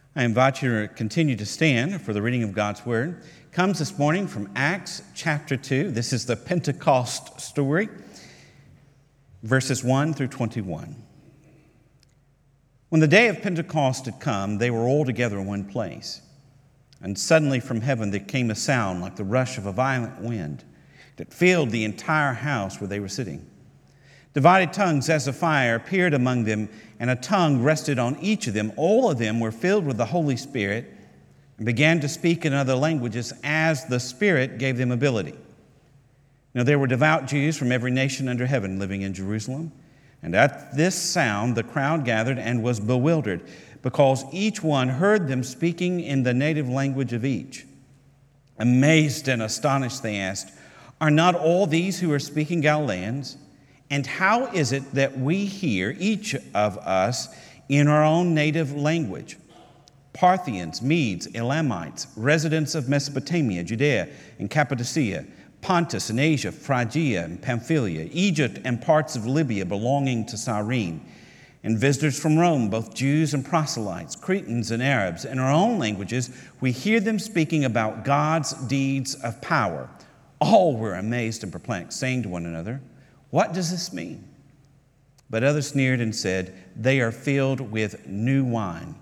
I invite you to continue to stand for the reading of God's Word. It comes this morning from Acts chapter 2. This is the Pentecost story, verses 1 through 21. When the day of Pentecost had come, they were all together in one place. And suddenly from heaven there came a sound like the rush of a violent wind that filled the entire house where they were sitting. Divided tongues as of fire appeared among them, and a tongue rested on each of them. All of them were filled with the Holy Spirit and began to speak in other languages as the Spirit gave them ability. Now there were devout Jews from every nation under heaven living in Jerusalem. And at this sound the crowd gathered and was bewildered, because each one heard them speaking in the native language of each. Amazed and astonished, they asked, "Are not all these who are speaking Galileans? And how is it that we hear, each of us, in our own native language? Parthians, Medes, Elamites, residents of Mesopotamia, Judea and Cappadocia, Pontus and Asia, Phrygia and Pamphylia, Egypt and parts of Libya belonging to Cyrene, and visitors from Rome, both Jews and proselytes, Cretans and Arabs. In our own languages, we hear them speaking about God's deeds of power." All were amazed and perplexed, saying to one another, "What does this mean?" But others sneered and said, "They are filled with new wine."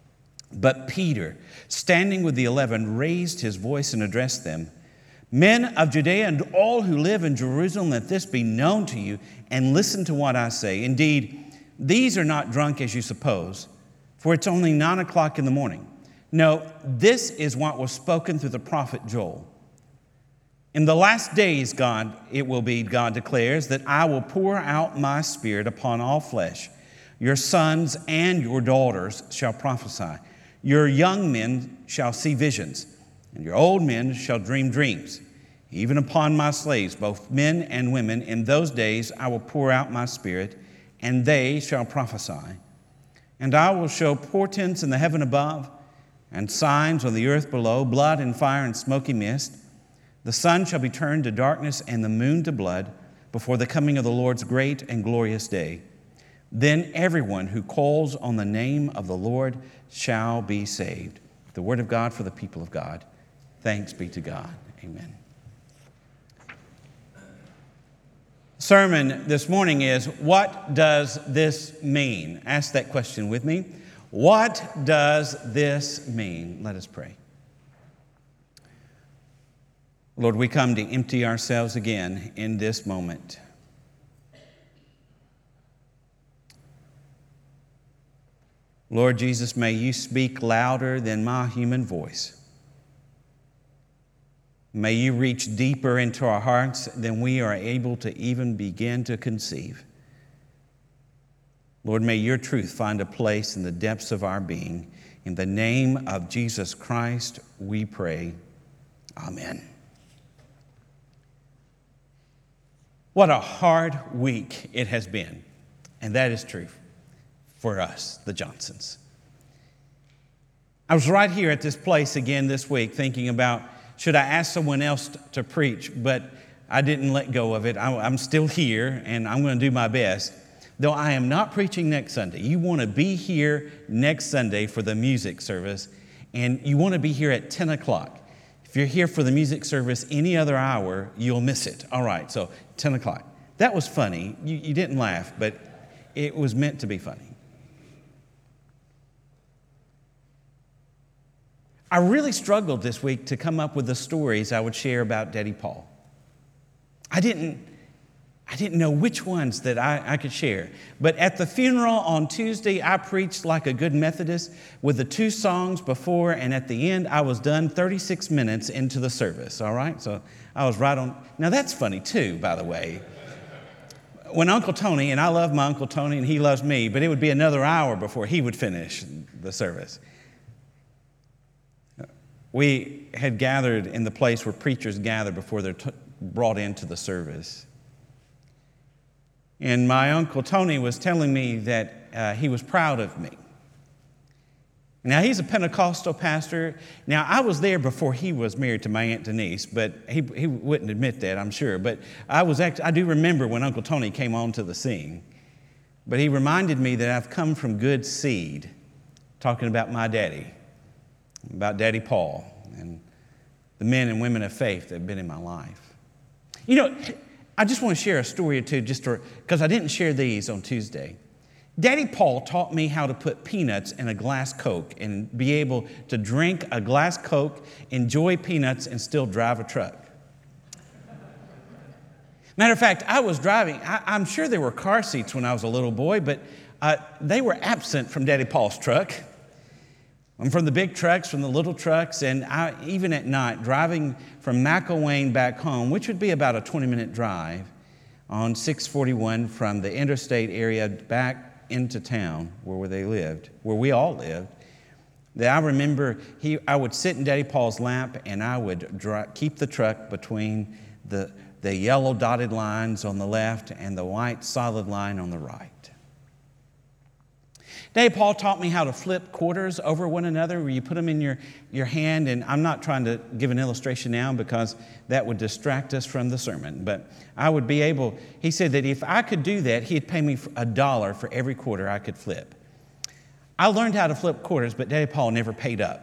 But Peter, standing with the 11, raised his voice and addressed them, "Men of Judea and all who live in Jerusalem, let this be known to you, and listen to what I say. Indeed, these are not drunk as you suppose, for it's only 9 o'clock in the morning. No, this is what was spoken through the prophet Joel. In the last days, God declares, that I will pour out my Spirit upon all flesh. Your sons and your daughters shall prophesy. Your young men shall see visions, and your old men shall dream dreams. Even upon my slaves, both men and women, in those days I will pour out my Spirit, and they shall prophesy. And I will show portents in the heaven above, and signs on the earth below, blood and fire and smoky mist. The sun shall be turned to darkness and the moon to blood before the coming of the Lord's great and glorious day. Then everyone who calls on the name of the Lord shall be saved." The word of God for the people of God. Thanks be to God. Amen. Sermon this morning is, what does this mean? Ask that question with me. What does this mean? Let us pray. Lord, we come to empty ourselves again in this moment. Lord Jesus, may you speak louder than my human voice. May you reach deeper into our hearts than we are able to even begin to conceive. Lord, may your truth find a place in the depths of our being. In the name of Jesus Christ, we pray. Amen. What a hard week it has been, and that is true for us, the Johnsons. I was right here at this place again this week thinking about, should I ask someone else to preach, but I didn't let go of it. I'm still here, and I'm going to do my best, though I am not preaching next Sunday. You want to be here next Sunday for the music service, and you want to be here at 10 o'clock. If you're here for the music service any other hour, you'll miss it. All right, so 10 o'clock. That was funny. You didn't laugh, but it was meant to be funny. I really struggled this week to come up with the stories I would share about Daddy Paul. I didn't know which ones that I could share. But at the funeral on Tuesday, I preached like a good Methodist with the 2 songs before, and at the end, I was done 36 minutes into the service, all right? So I was right on. Now, that's funny, too, by the way. When Uncle Tony, and I love my Uncle Tony, and he loves me, but it would be another hour before he would finish the service. We had gathered in the place where preachers gather before they're brought into the service. And my Uncle Tony was telling me that he was proud of me. Now, he's a Pentecostal pastor. Now, I was there before he was married to my Aunt Denise, but he wouldn't admit that, I'm sure. But I do remember when Uncle Tony came onto the scene. But he reminded me that I've come from good seed, talking about my daddy. about Daddy Paul and the men and women of faith that have been in my life. You know, I just want to share a story or two because I didn't share these on Tuesday. Daddy Paul taught me how to put peanuts in a glass Coke and be able to drink a glass Coke, enjoy peanuts, and still drive a truck. Matter of fact, I was driving. I'm sure there were car seats when I was a little boy, but they were absent from Daddy Paul's truck. I'm from the big trucks, from the little trucks, and even at night, driving from McElwain back home, which would be about a 20-minute drive on 641 from the interstate area back into town where we all lived. That I remember I would sit in Daddy Paul's lap, and I would keep the truck between the yellow dotted lines on the left and the white solid line on the right. Daddy Paul taught me how to flip quarters over one another, where you put them in your hand, and I'm not trying to give an illustration now because that would distract us from the sermon, but I would be able, he said that if I could do that, he'd pay me $1 for every quarter I could flip. I learned how to flip quarters, but Daddy Paul never paid up.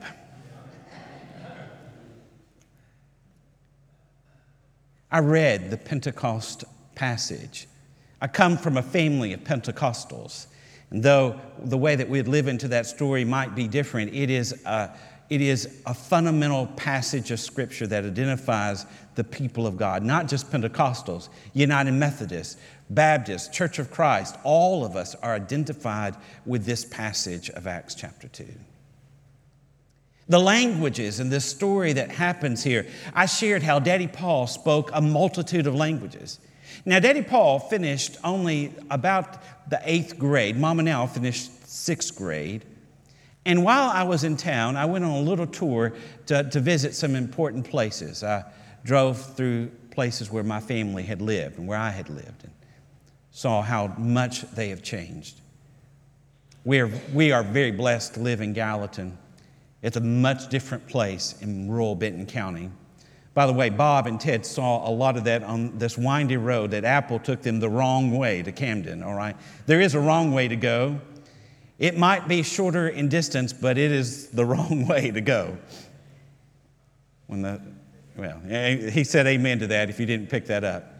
I read the Pentecost passage. I come from a family of Pentecostals. And though the way that we'd live into that story might be different, it is a fundamental passage of Scripture that identifies the people of God, not just Pentecostals, United Methodists, Baptists, Church of Christ. All of us are identified with this passage of Acts chapter 2. The languages in this story that happens here, I shared how Daddy Paul spoke a multitude of languages. Now, Daddy Paul finished only about the 8th grade. Mom and Al finished 6th grade. And while I was in town, I went on a little tour to visit some important places. I drove through places where my family had lived and where I had lived and saw how much they have changed. We are very blessed to live in Gallatin. It's a much different place in rural Benton County. By the way, Bob and Ted saw a lot of that on this windy road that Apple took them the wrong way to Camden, all right? There is a wrong way to go. It might be shorter in distance, but it is the wrong way to go. He said amen to that if you didn't pick that up.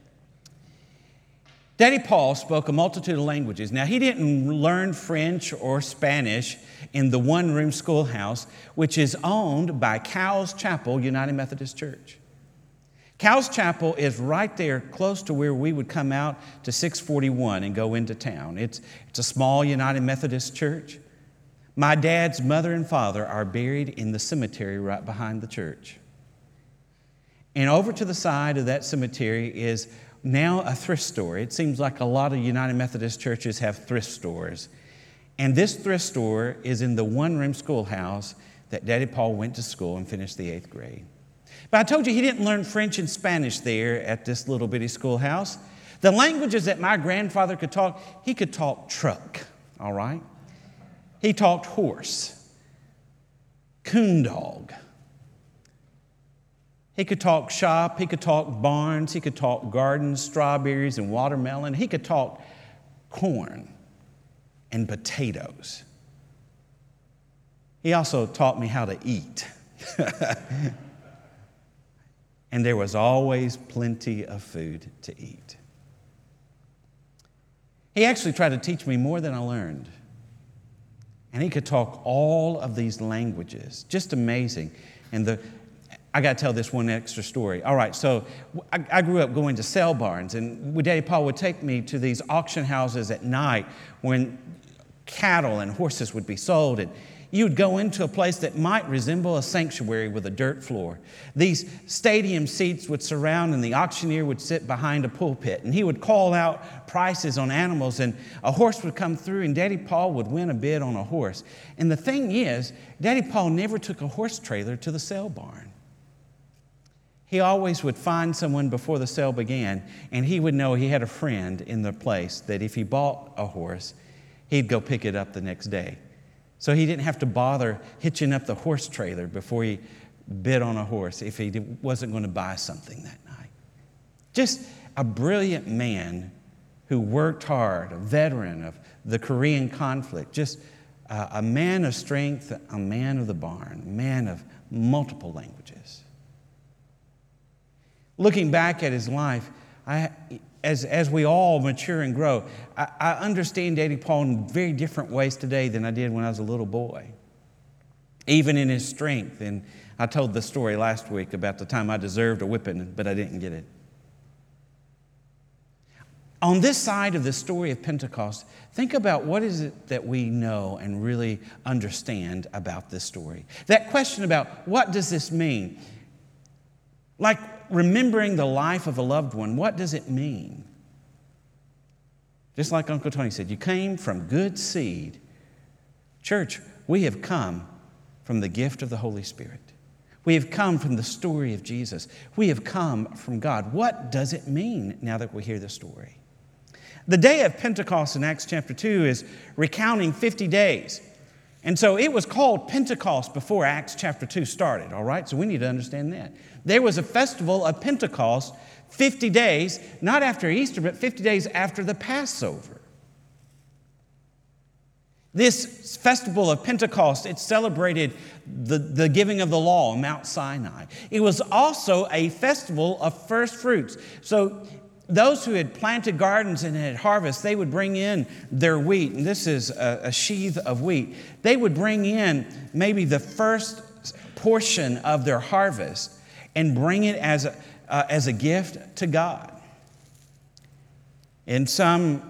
Daddy Paul spoke a multitude of languages. Now, he didn't learn French or Spanish in the one-room schoolhouse, which is owned by Cowles Chapel United Methodist Church. Cowles Chapel is right there close to where we would come out to 641 and go into town. It's a small United Methodist church. My dad's mother and father are buried in the cemetery right behind the church. And over to the side of that cemetery is now a thrift store. It seems like a lot of United Methodist churches have thrift stores. And this thrift store is in the one-room schoolhouse that Daddy Paul went to school and finished the 8th grade. But I told you he didn't learn French and Spanish there at this little bitty schoolhouse. The languages that my grandfather could talk, he could talk truck, all right? He talked horse, coon dog. He could talk shop, he could talk barns, he could talk gardens, strawberries and watermelon. He could talk corn and potatoes. He also taught me how to eat. And there was always plenty of food to eat. He actually tried to teach me more than I learned. And he could talk all of these languages. Just amazing. And I got to tell this one extra story. All right, so I grew up going to sale barns, and Daddy Paul would take me to these auction houses at night when cattle and horses would be sold, and you would go into a place that might resemble a sanctuary with a dirt floor. These stadium seats would surround, and the auctioneer would sit behind a pulpit, and he would call out prices on animals, and a horse would come through, and Daddy Paul would win a bid on a horse. And the thing is, Daddy Paul never took a horse trailer to the sale barn. He always would find someone before the sale began, and he would know he had a friend in the place that if he bought a horse, he'd go pick it up the next day. So he didn't have to bother hitching up the horse trailer before he bid on a horse if he wasn't going to buy something that night. Just a brilliant man who worked hard, a veteran of the Korean conflict, just a man of strength, a man of the barn, a man of multiple languages. Looking back at his life, as we all mature and grow, I understand Daddy Paul in very different ways today than I did when I was a little boy. Even in his strength. And I told the story last week about the time I deserved a whipping, but I didn't get it. On this side of the story of Pentecost, think about what is it that we know and really understand about this story. That question about what does this mean? Like remembering the life of a loved one, what does it mean? Just like Uncle Tony said, you came from good seed. Church, we have come from the gift of the Holy Spirit. We have come from the story of Jesus. We have come from God. What does it mean now that we hear the story? The day of Pentecost in Acts chapter 2 is recounting 50 days. And so it was called Pentecost before Acts chapter 2 started, all right? So we need to understand that. There was a festival of Pentecost 50 days, not after Easter, but 50 days after the Passover. This festival of Pentecost, it celebrated the giving of the law on Mount Sinai. It was also a festival of first fruits. So those who had planted gardens and had harvest, they would bring in their wheat. And this is a sheaf of wheat. They would bring in maybe the first portion of their harvest and bring it as a gift to God. In some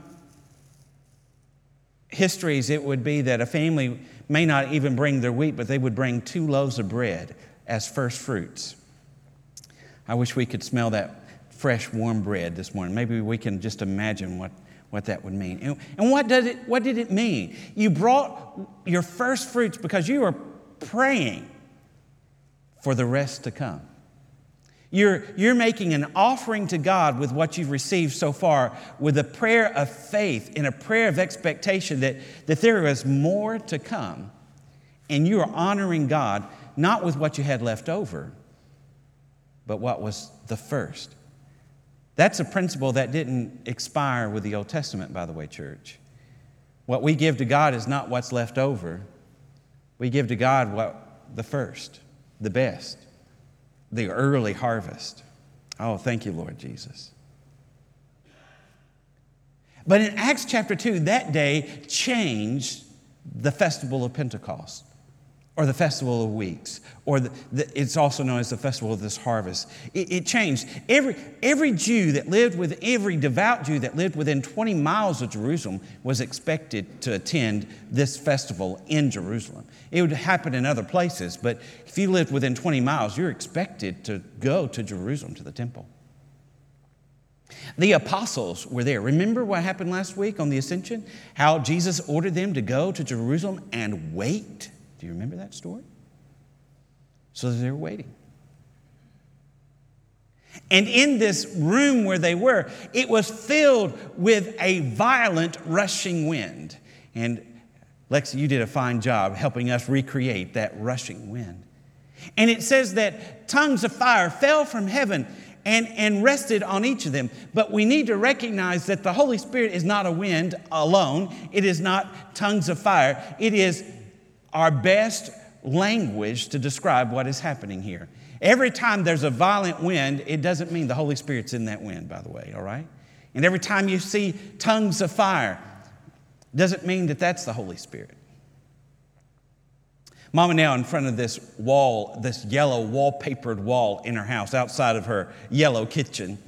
histories, it would be that a family may not even bring their wheat, but they would bring 2 loaves of bread as first fruits. I wish we could smell that fresh, warm bread this morning. Maybe we can just imagine what that would mean. And what did it mean? You brought your first fruits because you were praying for the rest to come. You're making an offering to God with what you've received so far, with a prayer of faith and a prayer of expectation that there is more to come. And you are honoring God, not with what you had left over, but what was the first. That's a principle that didn't expire with the Old Testament, by the way, church. What we give to God is not what's left over. We give to God the first, the best, the early harvest. Oh, thank you, Lord Jesus. But in Acts chapter 2, that day changed the festival of Pentecost, or the Festival of Weeks, or it's also known as the Festival of this Harvest. It changed. Every Jew that lived every devout Jew that lived within 20 miles of Jerusalem was expected to attend this festival in Jerusalem. It would happen in other places, but if you lived within 20 miles, you're expected to go to Jerusalem, to the temple. The apostles were there. Remember what happened last week on the Ascension? How Jesus ordered them to go to Jerusalem and wait. Do you remember that story? So they were waiting. And in this room where they were, it was filled with a violent rushing wind. And Lexi, you did a fine job helping us recreate that rushing wind. And it says that tongues of fire fell from heaven and rested on each of them. But we need to recognize that the Holy Spirit is not a wind alone. It is not tongues of fire. It is our best language to describe what is happening here. Every time there's a violent wind, it doesn't mean the Holy Spirit's in that wind, by the way, all right? And every time you see tongues of fire, doesn't mean that that's the Holy Spirit. Mama now in front of this wall, this yellow wallpapered wall in her house outside of her yellow kitchen,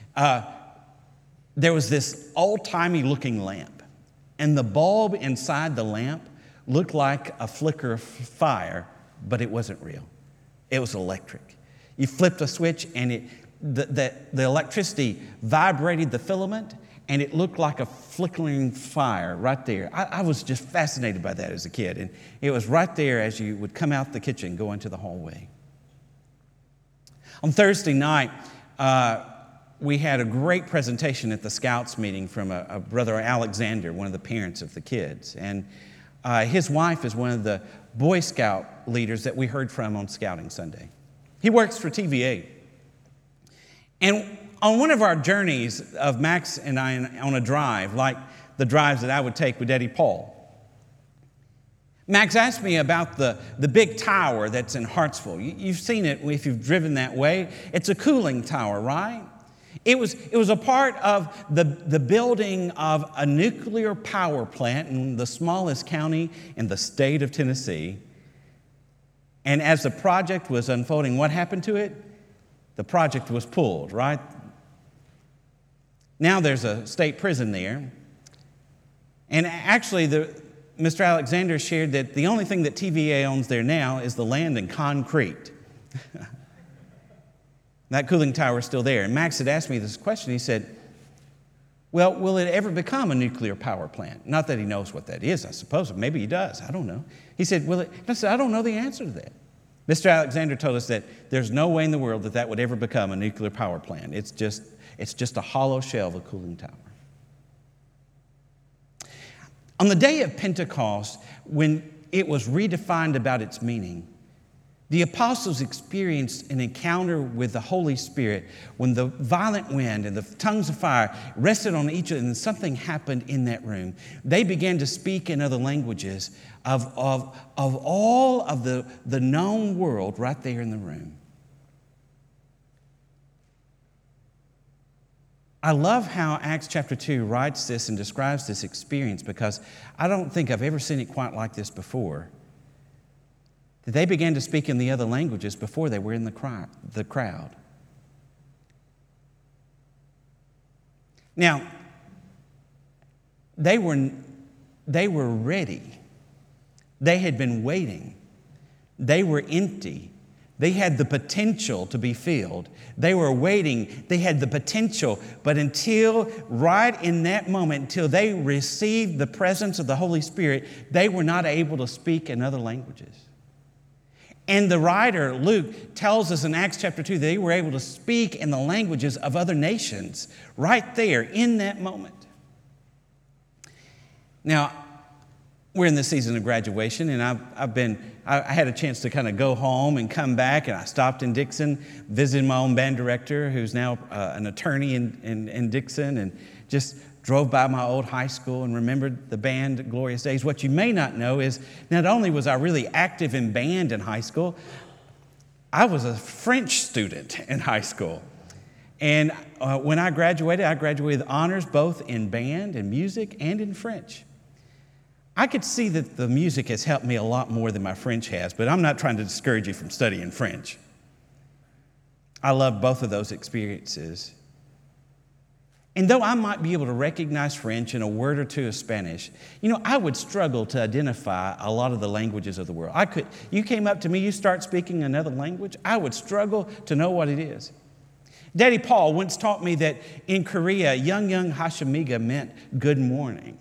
there was this old-timey looking lamp. And the bulb inside the lamp looked like a flicker of fire, but it wasn't real. It was electric. You flipped a switch and the electricity vibrated the filament, and it looked like a flickering fire right there. I was just fascinated by that as a kid, and it was right there as you would come out the kitchen, go into the hallway. On Thursday night, we had a great presentation at the Scouts meeting from a brother Alexander, one of the parents of the kids, and his wife is one of the Boy Scout leaders that we heard from on Scouting Sunday. He works for TVA. And on one of our journeys of Max and I on a drive, like the drives that I would take with Daddy Paul, Max asked me about the big tower that's in Hartsville. You've seen it if you've driven that way. It's a cooling tower, right? It was a part of the building of a nuclear power plant in the smallest county in the state of Tennessee. And as the project was unfolding, what happened to it? The project was pulled, right? Now there's a state prison there. And actually, Mr. Alexander shared that the only thing that TVA owns there now is the land and concrete. That cooling tower is still there. And Max had asked me this question. He said, well, will it ever become a nuclear power plant? Not that he knows what that is, I suppose. Maybe he does. I don't know. He said, will it? I said, I don't know the answer to that. Mr. Alexander told us that there's no way in the world that would ever become a nuclear power plant. It's just a hollow shell of a cooling tower. On the day of Pentecost, when it was redefined about its meaning, the apostles experienced an encounter with the Holy Spirit when the violent wind and the tongues of fire rested on each of them, and something happened in that room. They began to speak in other languages of all of the known world right there in the room. I love how Acts chapter 2 writes this and describes this experience, because I don't think I've ever seen it quite like this before. That they began to speak in the other languages before they were in the crowd. Now, they were ready. They had been waiting. They were empty. They had the potential to be filled. They were waiting. They had the potential. But until right in that moment, until they received the presence of the Holy Spirit, they were not able to speak in other languages. And the writer, Luke, tells us in Acts chapter 2 that they were able to speak in the languages of other nations right there in that moment. Now, we're in the season of graduation, and I had a chance to kind of go home and come back, and I stopped in Dixon, visited my own band director, who's now an attorney in Dixon, and just drove by my old high school and remembered the band glorious days. What you may not know is not only was I really active in band in high school, I was a French student in high school. And when I graduated with honors both in band and music and in French. I could see that the music has helped me a lot more than my French has, but I'm not trying to discourage you from studying French. I love both of those experiences. And though I might be able to recognize French and a word or two of Spanish, I would struggle to identify a lot of the languages of the world. You came up to me, you start speaking another language, I would struggle to know what it is. Daddy Paul once taught me that in Korea, young Hashimiga meant good morning.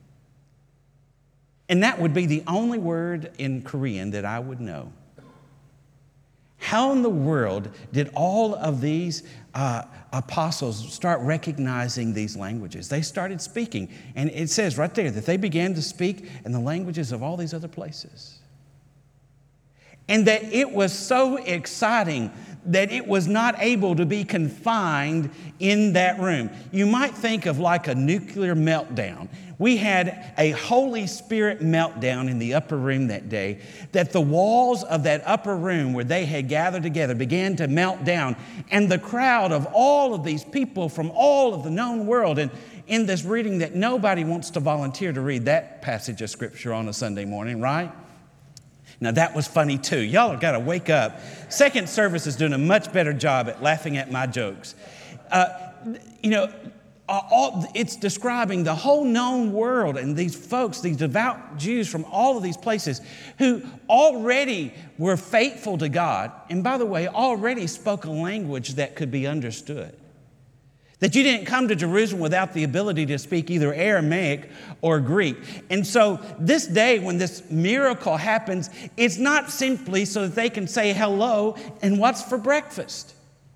And that would be the only word in Korean that I would know. How in the world did all of these apostles start recognizing these languages? They started speaking. And it says right there that they began to speak in the languages of all these other places. And that it was so exciting that it was not able to be confined in that room. You might think of like a nuclear meltdown. We had a Holy Spirit meltdown in the upper room that day, that the walls of that upper room where they had gathered together began to melt down. And the crowd of all of these people from all of the known world, and in this reading that nobody wants to volunteer to read that passage of Scripture on a Sunday morning, right? Now, that was funny, too. Y'all have got to wake up. Second service is doing a much better job at laughing at my jokes. It's describing the whole known world and these folks, these devout Jews from all of these places who already were faithful to God, and by the way, already spoke a language that could be understood. That you didn't come to Jerusalem without the ability to speak either Aramaic or Greek. And so this day when this miracle happens, it's not simply so that they can say hello and what's for breakfast.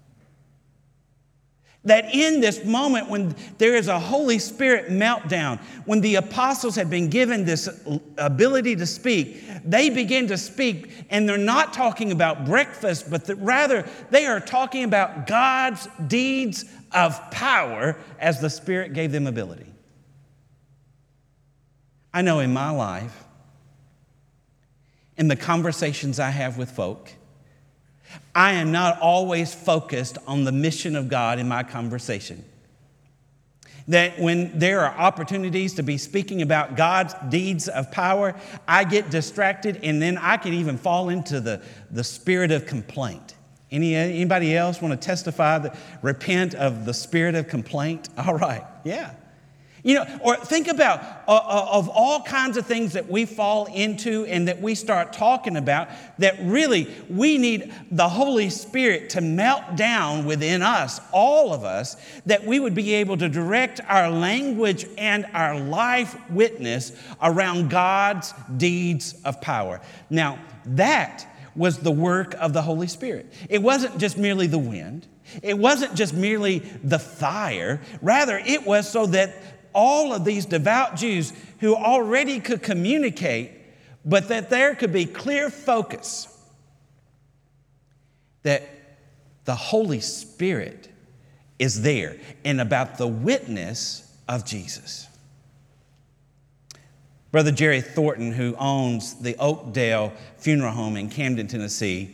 That in this moment when there is a Holy Spirit meltdown, when the apostles have been given this ability to speak, they begin to speak, and they're not talking about breakfast, but rather they are talking about God's deeds of power as the Spirit gave them ability. I know in my life, in the conversations I have with folk. I am not always focused on the mission of God in my conversation. That when there are opportunities to be speaking about God's deeds of power, I get distracted, and then I can even fall into the spirit of complaint. Anybody else want to testify repent of the spirit of complaint? All right, yeah. Or think about of all kinds of things that we fall into and that we start talking about, that really we need the Holy Spirit to melt down within us, all of us, that we would be able to direct our language and our life witness around God's deeds of power. Now, that was the work of the Holy Spirit. It wasn't just merely the wind. It wasn't just merely the fire. Rather, it was so that all of these devout Jews who already could communicate, but that there could be clear focus, that the Holy Spirit is there and about the witness of Jesus. Brother Jerry Thornton, who owns the Oakdale Funeral Home in Camden, Tennessee,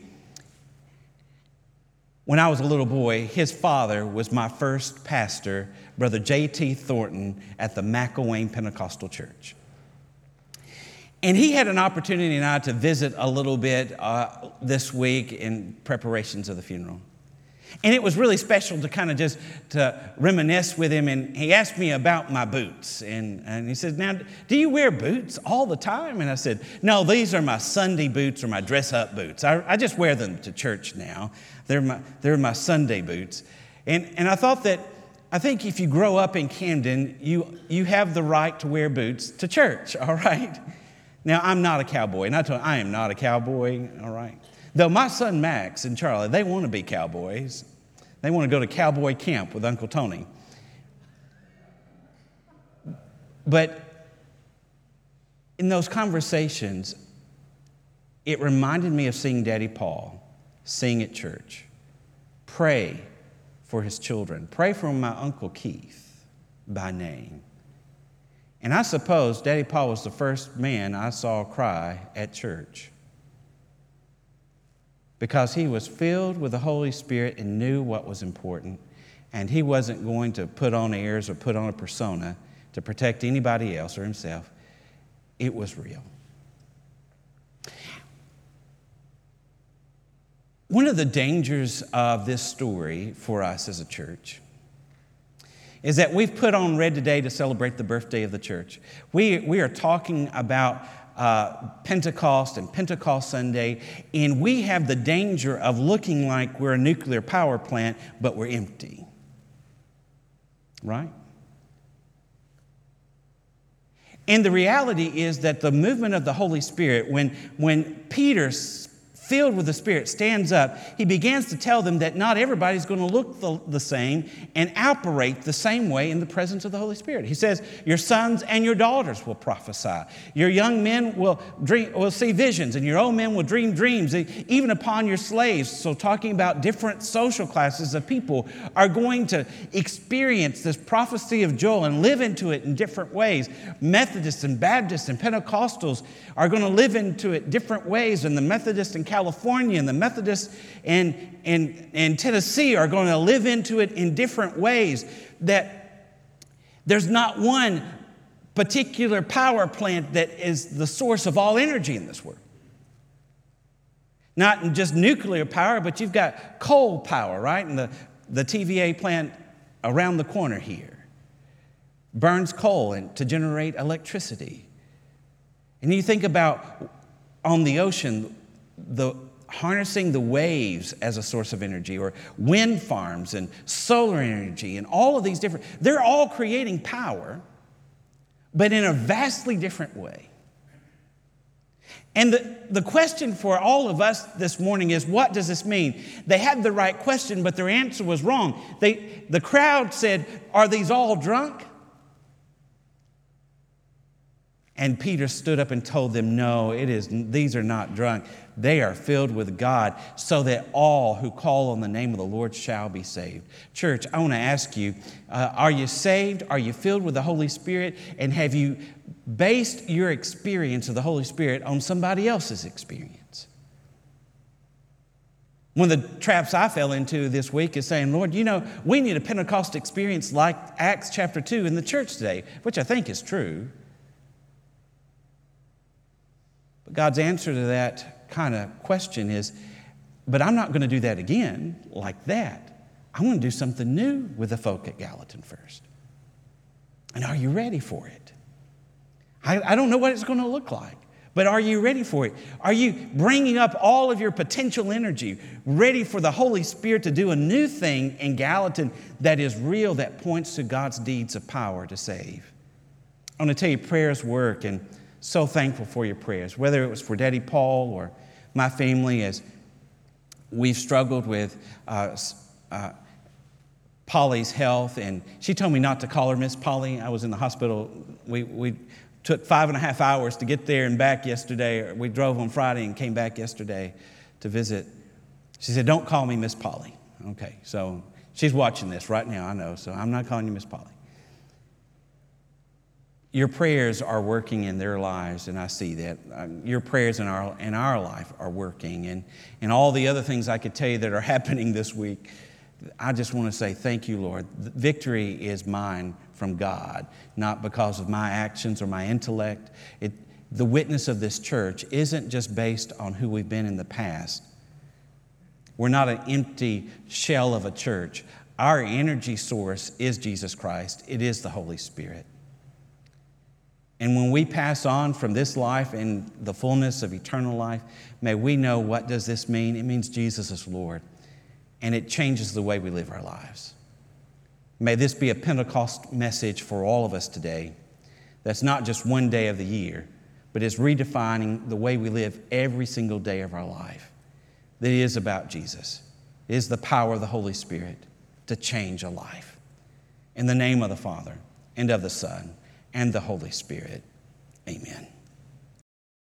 when I was a little boy, his father was my first pastor, Brother J.T. Thornton, at the McElwain Pentecostal Church. And he had an opportunity now to visit a little bit this week in preparations of the funeral. And it was really special to kind of just to reminisce with him. And he asked me about my boots. And he said, now, do you wear boots all the time? And I said, no, these are my Sunday boots or my dress-up boots. I just wear them to church now. They're my Sunday boots. And I think if you grow up in Camden, you have the right to wear boots to church, all right? Now, I'm not a cowboy. And I am not a cowboy, all right? Though my son Max and Charlie, they want to be cowboys. They want to go to cowboy camp with Uncle Tony. But in those conversations, it reminded me of seeing Daddy Paul sing at church. Pray for his children. Pray for my Uncle Keith by name. And I suppose Daddy Paul was the first man I saw cry at church, because he was filled with the Holy Spirit and knew what was important, and he wasn't going to put on airs or put on a persona to protect anybody else or himself. It was real. One of the dangers of this story for us as a church is that we've put on red today to celebrate the birthday of the church. We are talking about Pentecost and Pentecost Sunday, and we have the danger of looking like we're a nuclear power plant, but we're empty. Right? And the reality is that the movement of the Holy Spirit, when Peter, filled with the Spirit, stands up, he begins to tell them that not everybody's going to look the same and operate the same way in the presence of the Holy Spirit. He says, your sons and your daughters will prophesy. Your young men will see visions, and your old men will dream dreams, even upon your slaves. So talking about different social classes of people are going to experience this prophecy of Joel and live into it in different ways. Methodists and Baptists and Pentecostals are going to live into it different ways, and the Methodists in California and the Methodists in Tennessee are going to live into it in different ways. That there's not one particular power plant that is the source of all energy in this world. Not just nuclear power, but you've got coal power, right? And the TVA plant around the corner here burns coal to generate electricity. And you think about on the ocean, harnessing the waves as a source of energy, or wind farms and solar energy and all of these they're all creating power, but in a vastly different way. And the question for all of us this morning is, what does this mean? They had the right question, but their answer was wrong. The crowd said, are these all drunk? And Peter stood up and told them, no, these are not drunk. They are filled with God, so that all who call on the name of the Lord shall be saved. Church, I want to ask you, are you saved? Are you filled with the Holy Spirit? And have you based your experience of the Holy Spirit on somebody else's experience? One of the traps I fell into this week is saying, Lord, we need a Pentecost experience like Acts chapter 2 in the church today, which I think is true. But God's answer to that kind of question is, but I'm not going to do that again like that. I'm going to do something new with the folk at Gallatin first. And are you ready for it? I don't know what it's going to look like, but are you ready for it? Are you bringing up all of your potential energy, ready for the Holy Spirit to do a new thing in Gallatin that is real, that points to God's deeds of power to save? I want to tell you, prayers work, and so thankful for your prayers, whether it was for Daddy Paul or my family as we've struggled with Polly's health. And she told me not to call her Miss Polly. I was in the hospital. We took 5.5 hours to get there and back yesterday. We drove on Friday and came back yesterday to visit. She said, don't call me Miss Polly. Okay, so she's watching this right now, I know, so I'm not calling you Miss Polly. Your prayers are working in their lives, and I see that. Your prayers in our life are working. And all the other things I could tell you that are happening this week, I just want to say thank you, Lord. Victory is mine from God, not because of my actions or my intellect. The witness of this church isn't just based on who we've been in the past. We're not an empty shell of a church. Our energy source is Jesus Christ. It is the Holy Spirit. And when we pass on from this life in the fullness of eternal life, may we know, what does this mean? It means Jesus is Lord, and it changes the way we live our lives. May this be a Pentecost message for all of us today. That's not just one day of the year, but is redefining the way we live every single day of our life. That it is about Jesus. It is the power of the Holy Spirit to change a life. In the name of the Father, and of the Son, and the Holy Spirit. Amen.